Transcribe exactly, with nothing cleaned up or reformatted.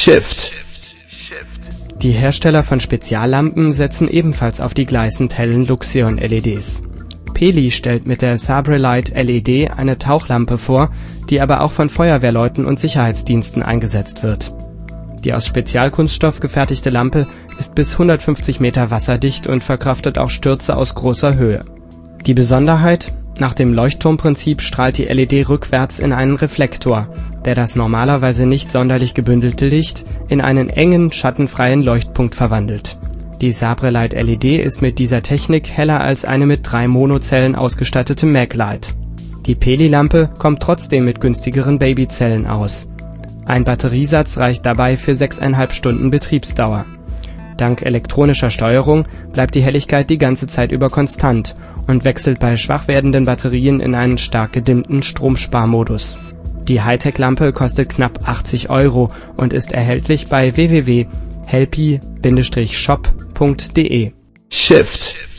Shift. Die Hersteller von Speziallampen setzen ebenfalls auf die gleißend hellen Luxeon-L E Ds. Peli stellt mit der Sabrelight L E D eine Tauchlampe vor, die aber auch von Feuerwehrleuten und Sicherheitsdiensten eingesetzt wird. Die aus Spezialkunststoff gefertigte Lampe ist bis hundertfünfzig Meter wasserdicht und verkraftet auch Stürze aus großer Höhe. Die Besonderheit: Nach dem Leuchtturmprinzip strahlt die L E D rückwärts in einen Reflektor, der das normalerweise nicht sonderlich gebündelte Licht in einen engen, schattenfreien Leuchtpunkt verwandelt. Die Sabrelight L E D ist mit dieser Technik heller als eine mit drei Monozellen ausgestattete Maglite. Die Peli-Lampe kommt trotzdem mit günstigeren Babyzellen aus. Ein Batteriesatz reicht dabei für sechseinhalb Stunden Betriebsdauer. Dank elektronischer Steuerung bleibt die Helligkeit die ganze Zeit über konstant und wechselt bei schwach werdenden Batterien in einen stark gedimmten Stromsparmodus. Die Hightech-Lampe kostet knapp achtzig Euro und ist erhältlich bei w w w punkt helpi Bindestrich shop punkt de. Shift.